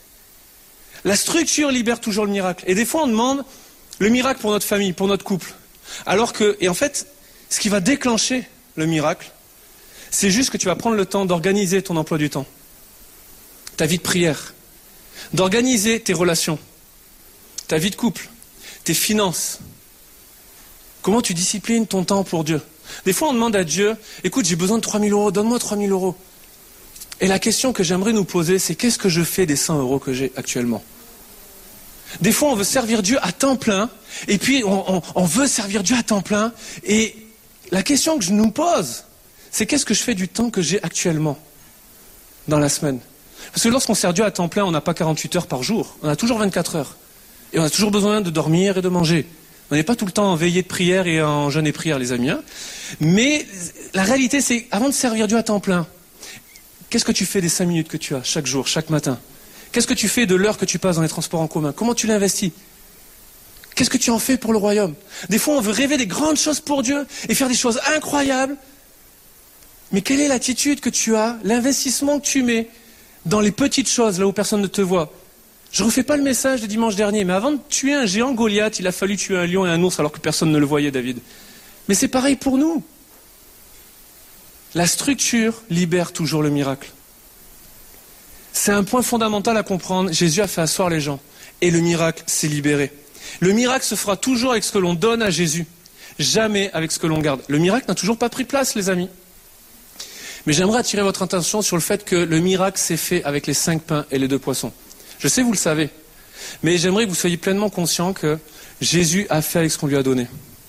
La structure libère toujours le miracle. Et des fois, on demande le miracle pour notre famille, pour notre couple. Et en fait, ce qui va déclencher le miracle, c'est juste que tu vas prendre le temps d'organiser ton emploi du temps, ta vie de prière, d'organiser tes relations, ta vie de couple, tes finances. Comment tu disciplines ton temps pour Dieu? Des fois, on demande à Dieu, écoute, j'ai besoin de 3 000 €, donne-moi 3 000 €. Et la question que j'aimerais nous poser, c'est qu'est-ce que je fais des 100 € que j'ai actuellement? Des fois, on veut servir Dieu à temps plein, et puis on veut servir Dieu à temps plein, et la question que je nous pose, c'est qu'est-ce que je fais du temps que j'ai actuellement dans la semaine? Parce que lorsqu'on sert Dieu à temps plein, on n'a pas 48 heures par jour, on a toujours 24 heures. Et on a toujours besoin de dormir et de manger. On n'est pas tout le temps en veillée de prière et en jeûne et prière, les amis. Hein. Mais la réalité, c'est, avant de servir Dieu à temps plein, qu'est-ce que tu fais des 5 minutes que tu as chaque jour, chaque matin? Qu'est-ce que tu fais de l'heure que tu passes dans les transports en commun? Comment tu l'investis? Qu'est-ce que tu en fais pour le royaume? Des fois, on veut rêver des grandes choses pour Dieu et faire des choses incroyables. Mais quelle est l'attitude que tu as, l'investissement que tu mets dans les petites choses, là où personne ne te voit? Je ne refais pas le message de dimanche dernier, mais avant de tuer un géant Goliath, il a fallu tuer un lion et un ours alors que personne ne le voyait, David. Mais c'est pareil pour nous. La structure libère toujours le miracle. C'est un point fondamental à comprendre. Jésus a fait asseoir les gens et le miracle s'est libéré. Le miracle se fera toujours avec ce que l'on donne à Jésus, jamais avec ce que l'on garde. Le miracle n'a toujours pas pris place, les amis. Mais j'aimerais attirer votre attention sur le fait que le miracle s'est fait avec les 5 pains et les 2 poissons. Je sais, vous le savez, mais j'aimerais que vous soyez pleinement conscient que Jésus a fait avec ce qu'on lui a donné.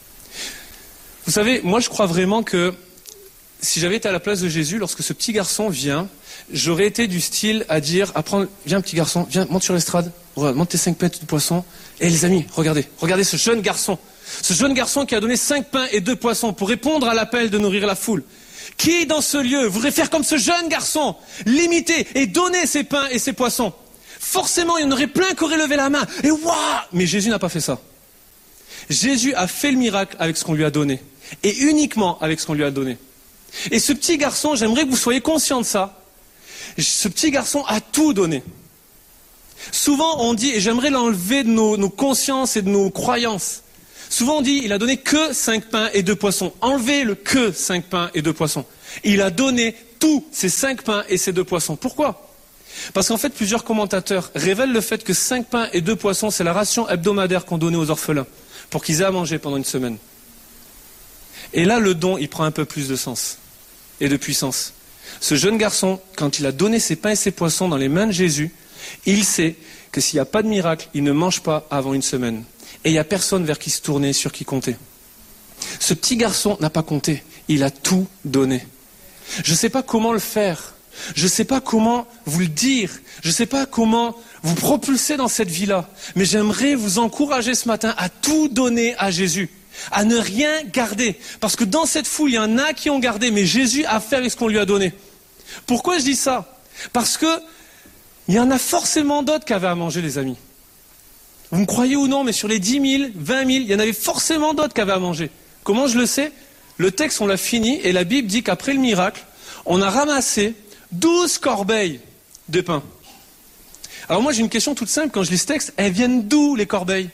Vous savez, moi je crois vraiment que si j'avais été à la place de Jésus, lorsque ce petit garçon vient, j'aurais été du style à dire, viens petit garçon, viens, monte sur l'estrade, regarde, monte tes 5 pains et 2 poissons, et les amis, regardez ce jeune garçon qui a donné 5 pains et 2 poissons pour répondre à l'appel de nourrir la foule. Qui dans ce lieu voudrait faire comme ce jeune garçon, limiter et donner ses pains et ses poissons? Forcément, il y en aurait plein qui auraient levé la main. Et waouh! Mais Jésus n'a pas fait ça. Jésus a fait le miracle avec ce qu'on lui a donné. Et uniquement avec ce qu'on lui a donné. Et ce petit garçon, j'aimerais que vous soyez conscients de ça. Ce petit garçon a tout donné. Souvent, on dit, et j'aimerais l'enlever de nos consciences et de nos croyances. Souvent, on dit, il a donné que 5 pains et 2 poissons. Enlevez le que 5 pains et 2 poissons. Il a donné tous ces 5 pains et ces 2 poissons. Pourquoi? Parce qu'en fait, plusieurs commentateurs révèlent le fait que 5 pains et 2 poissons, c'est la ration hebdomadaire qu'on donnait aux orphelins pour qu'ils aient à manger pendant une semaine. Et là, le don, il prend un peu plus de sens et de puissance. Ce jeune garçon, quand il a donné ses pains et ses poissons dans les mains de Jésus, il sait que s'il n'y a pas de miracle, il ne mange pas avant une semaine. Et il n'y a personne vers qui se tourner, sur qui compter. Ce petit garçon n'a pas compté, il a tout donné. Je ne sais pas comment le faire. Je ne sais pas comment vous le dire, je ne sais pas comment vous propulser dans cette vie-là, mais j'aimerais vous encourager ce matin à tout donner à Jésus, à ne rien garder, parce que dans cette foule, il y en a qui ont gardé, mais Jésus a fait avec ce qu'on lui a donné. Pourquoi je dis ça? Parce que il y en a forcément d'autres qui avaient à manger, les amis. Vous me croyez ou non, mais sur les 10 000, 20 000, il y en avait forcément d'autres qui avaient à manger. Comment je le sais? Le texte, on l'a fini, et la Bible dit qu'après le miracle, on a ramassé 12 corbeilles de pain. Alors moi j'ai une question toute simple, quand je lis ce texte, elles viennent d'où les corbeilles?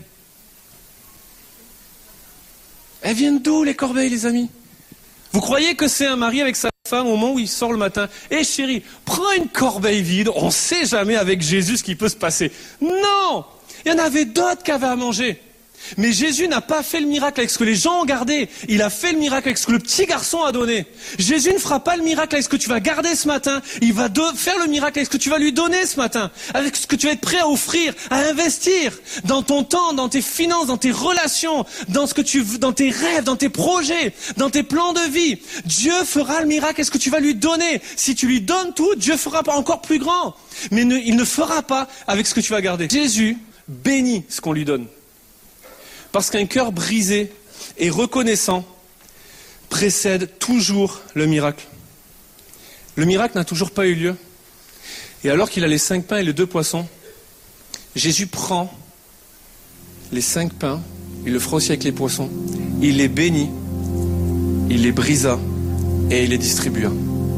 Elles viennent d'où les corbeilles, les amis? Vous croyez que c'est un mari avec sa femme au moment où il sort le matin? Eh chérie, prends une corbeille vide, on ne sait jamais avec Jésus ce qui peut se passer. Non! Il y en avait d'autres qui avaient à manger. Mais Jésus n'a pas fait le miracle avec ce que les gens ont gardé. Il a fait le miracle avec ce que le petit garçon a donné. Jésus ne fera pas le miracle avec ce que tu vas garder ce matin. Il va faire le miracle avec ce que tu vas lui donner ce matin. Avec ce que tu vas être prêt à offrir, à investir dans ton temps, dans tes finances, dans tes relations, dans tes rêves, dans tes projets, dans tes plans de vie. Dieu fera le miracle avec ce que tu vas lui donner. Si tu lui donnes tout, Dieu fera pas encore plus grand. Mais il ne fera pas avec ce que tu vas garder. Jésus bénit ce qu'on lui donne. Parce qu'un cœur brisé et reconnaissant précède toujours le miracle. Le miracle n'a toujours pas eu lieu. Et alors qu'il a les 5 pains et les 2 poissons, Jésus prend les 5 pains, il le fera aussi avec les poissons, il les bénit, il les brisa et il les distribua.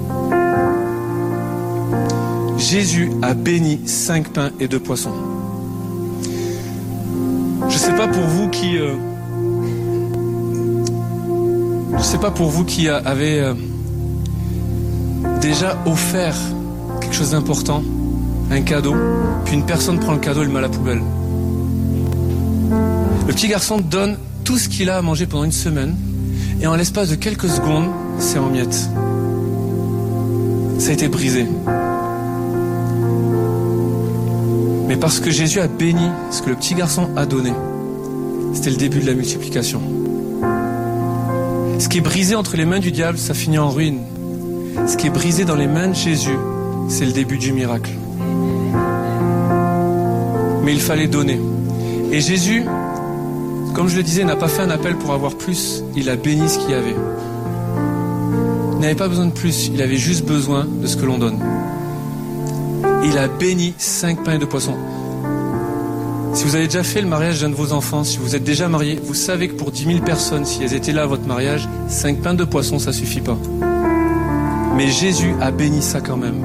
Jésus a béni 5 pains et 2 poissons. Je ne sais pas pour vous qui avez déjà offert quelque chose d'important, un cadeau, puis une personne prend le cadeau et le met à la poubelle. Le petit garçon donne tout ce qu'il a à manger pendant une semaine, et en l'espace de quelques secondes, c'est en miettes. Ça a été brisé. Mais parce que Jésus a béni ce que le petit garçon a donné. C'était le début de la multiplication. Ce qui est brisé entre les mains du diable, ça finit en ruine. Ce qui est brisé dans les mains de Jésus, c'est le début du miracle. Mais il fallait donner. Et Jésus, comme je le disais, n'a pas fait un appel pour avoir plus. Il a béni ce qu'il y avait. Il n'avait pas besoin de plus. Il avait juste besoin de ce que l'on donne. Il a béni 5 pains et 2 poissons. Si vous avez déjà fait le mariage d'un de vos enfants, si vous êtes déjà marié, vous savez que pour 10 000 personnes, si elles étaient là à votre mariage, 5 pains et 2 poissons, ça suffit pas. Mais Jésus a béni ça quand même.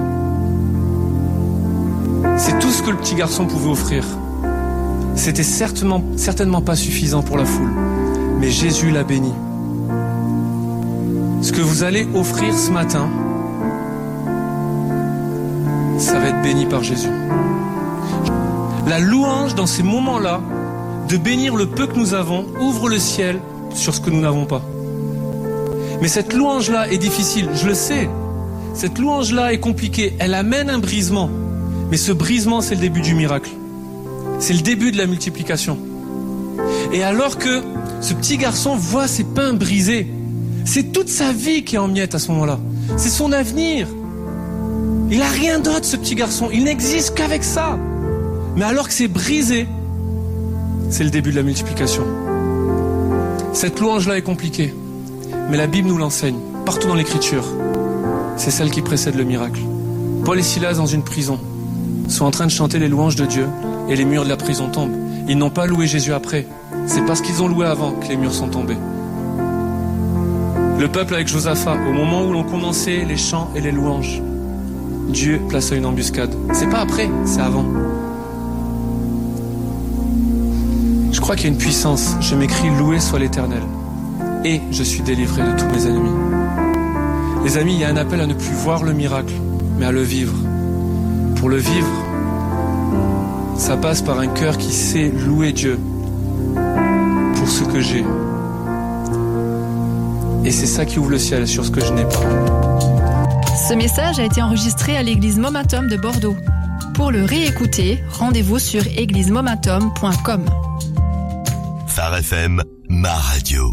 C'est tout ce que le petit garçon pouvait offrir. C'était certainement pas suffisant pour la foule. Mais Jésus l'a béni. Ce que vous allez offrir ce matin, ça va être béni par Jésus. La louange dans ces moments-là, de bénir le peu que nous avons, ouvre le ciel sur ce que nous n'avons pas. Mais cette louange-là est difficile, je le sais. Cette louange-là est compliquée, elle amène un brisement. Mais ce brisement, c'est le début du miracle. C'est le début de la multiplication. Et alors que ce petit garçon voit ses pains brisés, c'est toute sa vie qui est en miettes à ce moment-là. C'est son avenir. Il n'a rien d'autre, ce petit garçon. Il n'existe qu'avec ça. Mais alors que c'est brisé, c'est le début de la multiplication. Cette louange-là est compliquée. Mais la Bible nous l'enseigne, partout dans l'Écriture. C'est celle qui précède le miracle. Paul et Silas, dans une prison, sont en train de chanter les louanges de Dieu et les murs de la prison tombent. Ils n'ont pas loué Jésus après. C'est parce qu'ils ont loué avant que les murs sont tombés. Le peuple avec Josaphat, au moment où l'on commençait les chants et les louanges, Dieu plaça une embuscade. C'est pas après, c'est avant. Je crois qu'il y a une puissance. Je m'écris « Loué soit l'Éternel » et je suis délivré de tous mes ennemis. Les amis, il y a un appel à ne plus voir le miracle, mais à le vivre. Pour le vivre, ça passe par un cœur qui sait louer Dieu pour ce que j'ai. Et c'est ça qui ouvre le ciel sur ce que je n'ai pas. Ce message a été enregistré à l'église Momentum de Bordeaux. Pour le réécouter, rendez-vous sur églisemomentum.com. Phare FM, ma radio.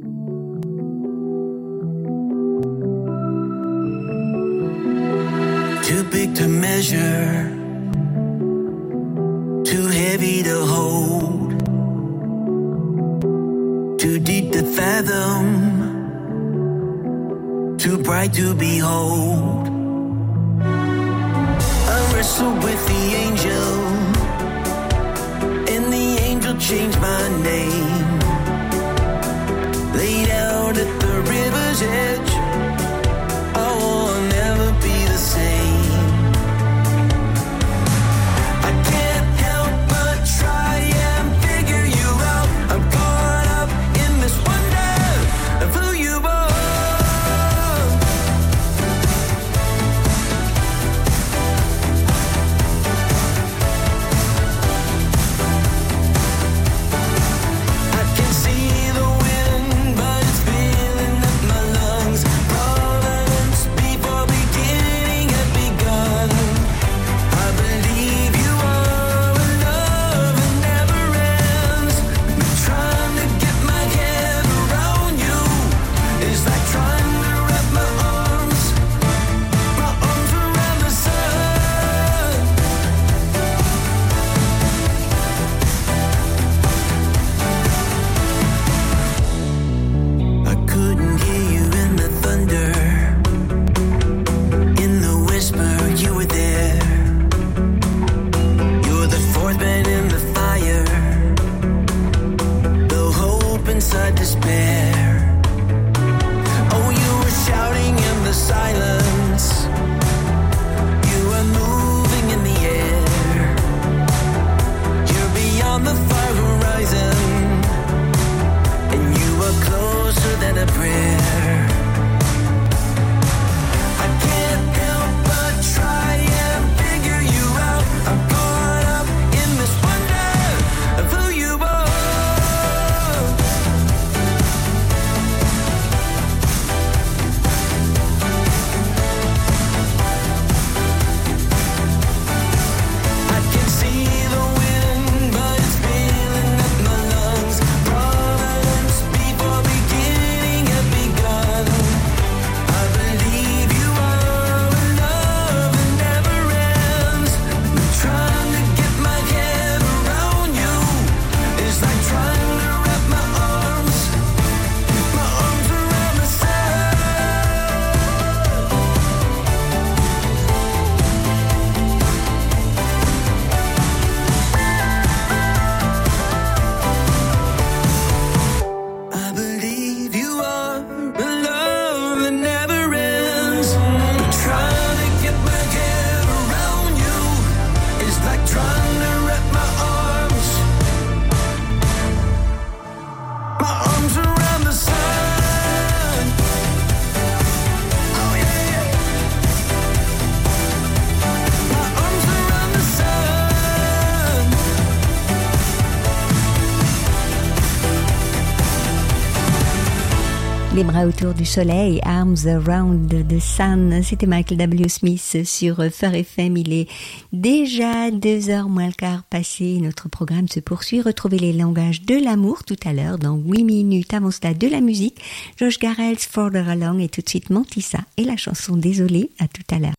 Too big to measure, too heavy to hold, too deep to fathom, too bright to behold. I wrestled with the angel, and the angel changed my name. Laid out at the river's edge, I will never be the same. I can't help but try and figure you out. I'm caught up in this wonder of who you are. I can see the wind, but it's feeling up my lungs. Les bras autour du soleil, Arms Around the Sun, c'était Michael W. Smith sur Phare FM. Il est déjà 2h moins le quart passé. Notre programme se poursuit. Retrouvez les langages de l'amour tout à l'heure dans 8 minutes. Avant cela, de la musique. Josh Garrels, Further Along et tout de suite Mantissa et la chanson Désolé. À tout à l'heure.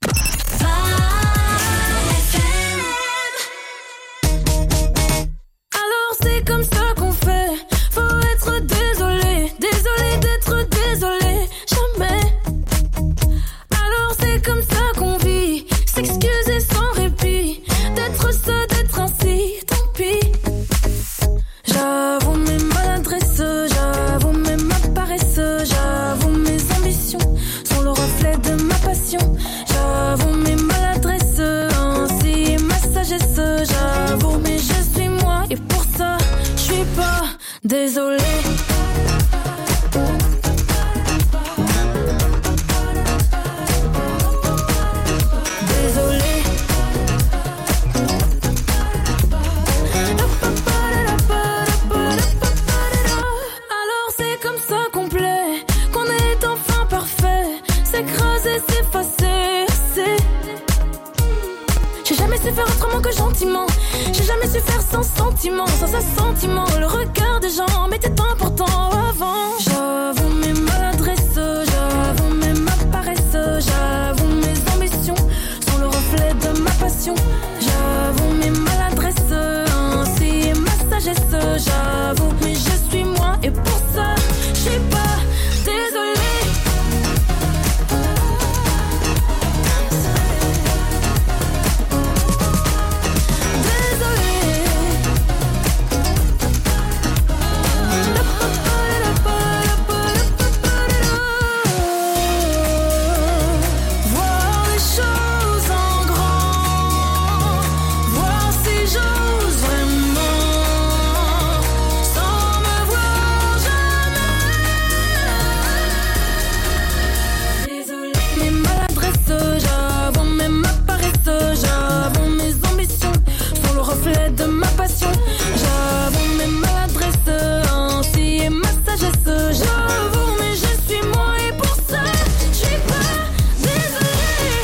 Alors c'est comme ça qu'on fait. Faut être désolé, désolé d'être désolé, jamais. Alors c'est comme ça qu'on vit, s'excuser sans répit, d'être ça, d'être ainsi, tant pis. J'avoue mes maladresses, j'avoue mes ma paresse, j'avoue mes ambitions sont le reflet de ma passion. J'avoue mes maladresses, ainsi ma sagesse, j'avoue mais je suis moi et pour ça je suis pas désolé. Faire autrement que gentiment. J'ai jamais su faire sans sentiment, sans assentiment. Le regard des gens m'était important avant. J'avoue mes maladresses, j'avoue mes ma paresse, j'avoue mes ambitions sont le reflet de ma passion. J'avoue mes maladresses, ainsi ma sagesse. J'avoue mais je suis moi et pour ça je suis pas désolée. De ma passion, j'avoue mes maladresses, ainsi et ma sagesse, j'avoue mais je suis moi et pour ça je suis pas désolée.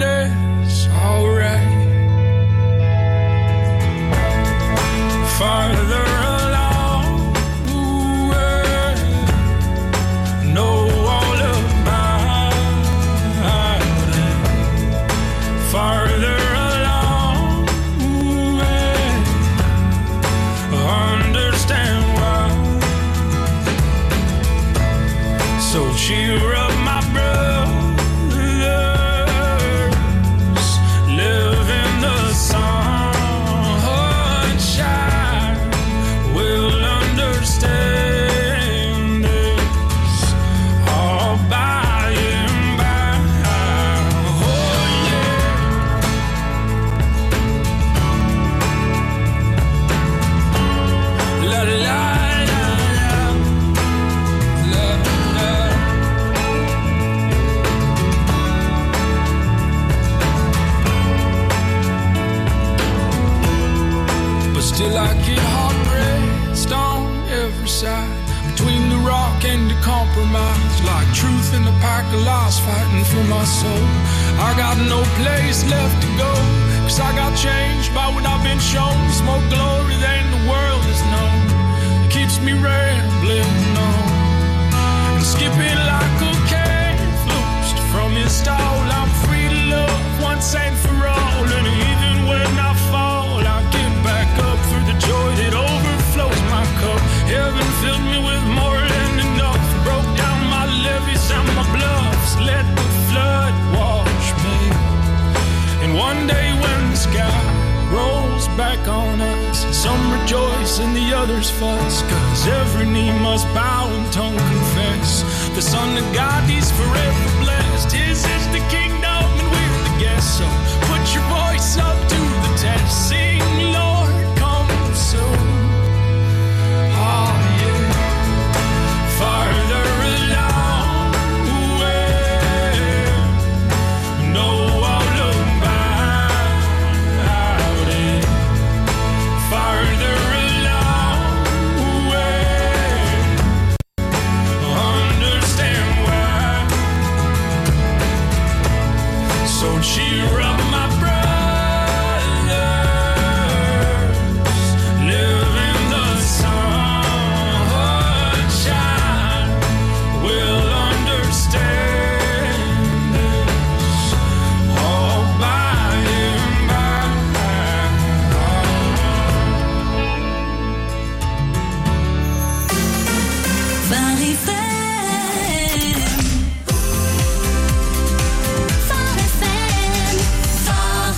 Far in a pack of lies fighting for my soul. I got no place left to go, 'cause I got changed by what I've been shown. There's more glory than the world has known. It keeps me rambling on and skipping like a cat loosed from his stall. I'm free to love once and for all, and even when I fall, I get back up through the joy that overflows my cup. Heaven filled me with more than enough, broke down my levees and my bluffs, let the flood wash me. And one day when the sky rolls back on us, some rejoice and the others fuss, 'cause every knee must bow and tongue confess the Son of God, He's forever blessed. His is the kingdom and we're the guests, so put your voice up to the test. Sing, Lord, come soon. Oh yeah, farther along the way, no I'll look back in. Farther along the way, understand why. So cheer up my brothers, live in the sunshine, we'll understand this all by and by. Phare FM. Phare FM. Phare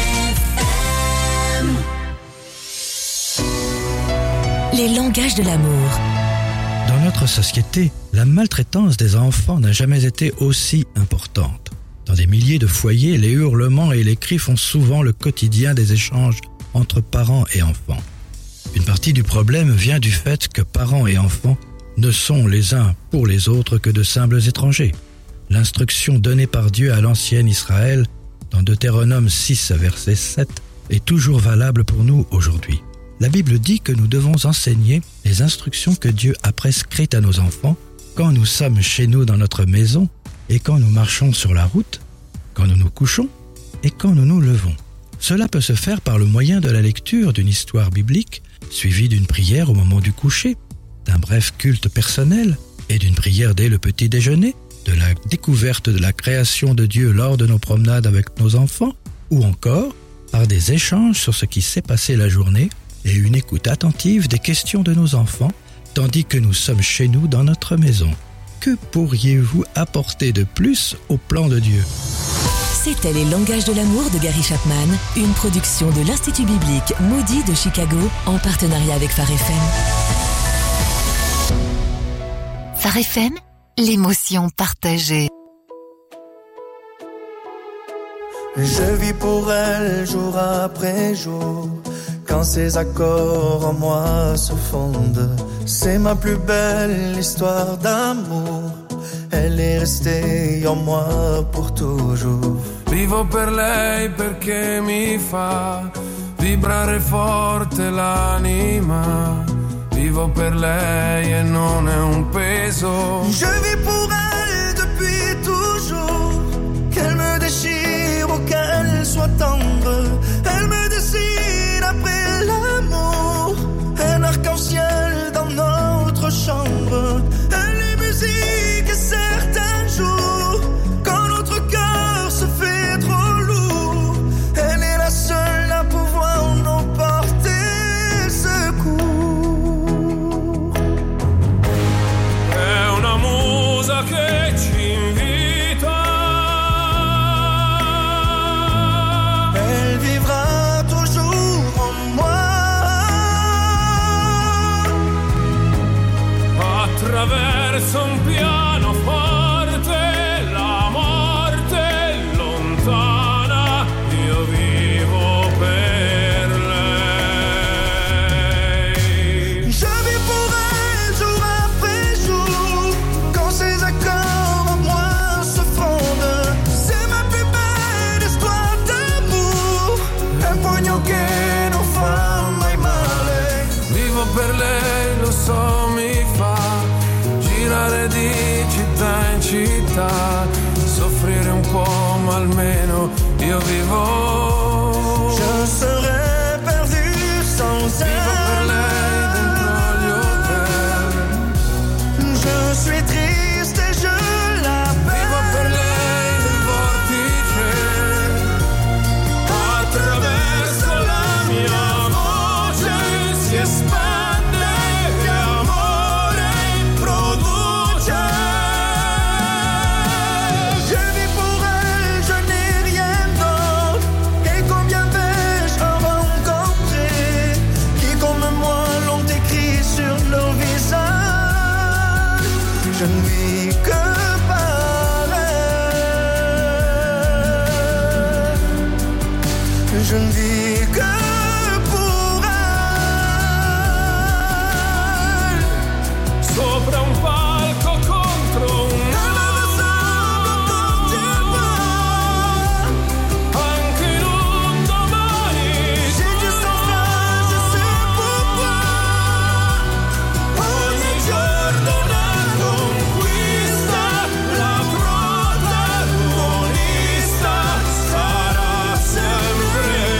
FM. Les langages de l'amour. Dans notre société, la maltraitance des enfants n'a jamais été aussi importante. Dans des milliers de foyers, les hurlements et les cris font souvent le quotidien des échanges entre parents et enfants. Une partie du problème vient du fait que parents et enfants ne sont les uns pour les autres que de simples étrangers. L'instruction donnée par Dieu à l'ancien Israël dans Deutéronome 6, verset 7, est toujours valable pour nous aujourd'hui. La Bible dit que nous devons enseigner les instructions que Dieu a prescrites à nos enfants quand nous sommes chez nous dans notre maison et quand nous marchons sur la route, quand nous nous couchons et quand nous nous levons. Cela peut se faire par le moyen de la lecture d'une histoire biblique, suivie d'une prière au moment du coucher, d'un bref culte personnel et d'une prière dès le petit déjeuner, de la découverte de la création de Dieu lors de nos promenades avec nos enfants, ou encore par des échanges sur ce qui s'est passé la journée et une écoute attentive des questions de nos enfants, tandis que nous sommes chez nous dans notre maison. Que pourriez-vous apporter de plus au plan de Dieu ? C'était Les langages de l'amour de Gary Chapman, une production de l'Institut biblique Moody de Chicago en partenariat avec Phare FM. Phare FM, l'émotion partagée. Je vis pour elle jour après jour, quand ses accords en moi se fondent. C'est ma plus belle histoire d'amour, elle est restée en moi pour toujours. Vivo per lei perché mi fa vibrare forte l'anima. Vivo per lei e non è un peso. Je vis pour elle depuis toujours, qu'elle me déchire ou qu'elle soit tendre. Elle me décide après l'amour, un arc-en-ciel dans notre chambre. Elle est musique et certains jours, quand notre cœur se fait trop lourd, elle est la seule à pouvoir nous porter secours. È una musa che vita, soffrire un po' ma almeno io vivo. Je serais perdu sans elle. Vivo per lei dentro gli hotel. Je suis triste et je l'appelle. Vivo per lei nel vortice. Attraverso la mia voce si espande e amore produce. Je vis pour elle, je n'ai rien d'autre. Et combien vais-je en rencontrer qui comme moi l'ont écrit sur leur visage. Je ne vis que par elle. Je ne vis que pour elle. Sopra un palco contro un anche in un domani. J'ai dû sans phrase, je sais pourquoi. Ogni giorno una conquista, la protagonista sarà sempre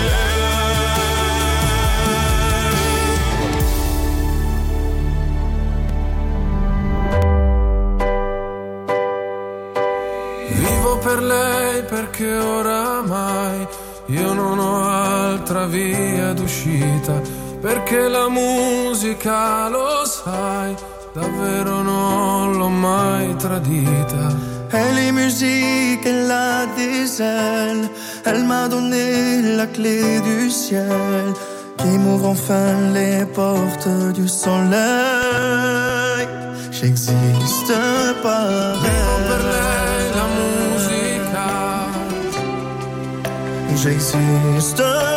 lei. Vivo per lei perché oramai io non ho altra via d'uscita, perché la musica, lo sai, davvero non l'ho mai tradita. Elle est musique, elle a des ailes. Elle m'a donné la clé du ciel qui m'ouvre enfin les portes du soleil. J'existe par Vivo per elle. lei la musica. J'existe